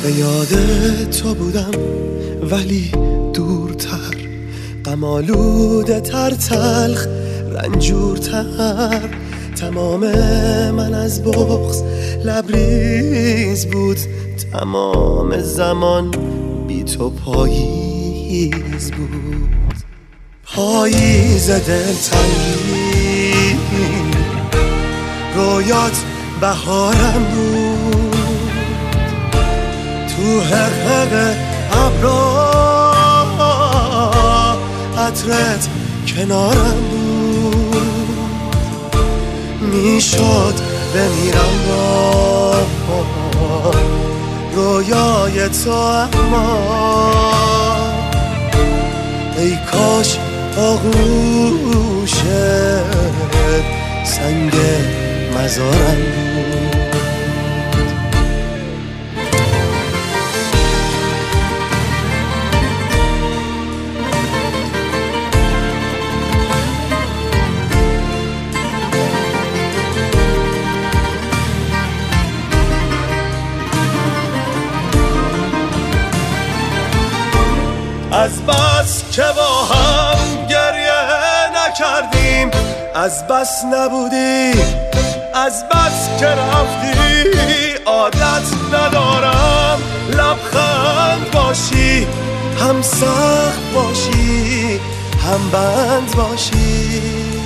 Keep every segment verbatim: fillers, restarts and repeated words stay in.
به یاد تو بودم ولی دورتر، غم آلوده تر، تلخ رنجورتر. تمام من از بغض لبریز بود، تمام زمان بی تو پاییز بود. پاییز دلتنگی رویات بهارم بود، تو حقق ابرا عطرت کنارم بود. میشد بمیرم با رویای تو، اما ای کاش آغوشت سنگ مزارم بود. از بس که با هم گریه نکردیم، از بس نبودی، از بس که رفتی. عادت ندارم لبخند باشی، هم سخت باشی هم بند باشی.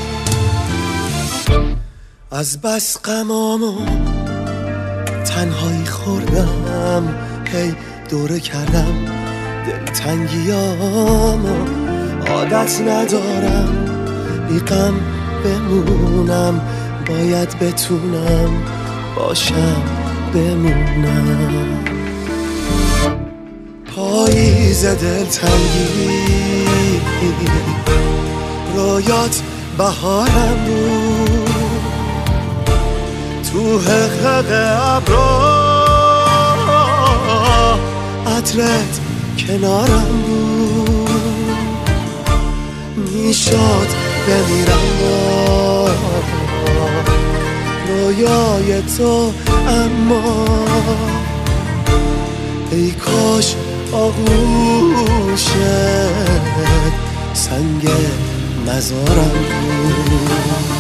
از بس غمامو تنهایی خوردم، هی دوره کردم دلتنگیامو. عادت ندارم بی غم بمونم، باید بتونم باشم بمونم. پاییز دلتنگی رویات بهارم بود، تو حقق ابرا عطرت کنارم بود. میشد بمیرم با رویای تو، اما ای کاش آغوشت سنگ مزارم بود.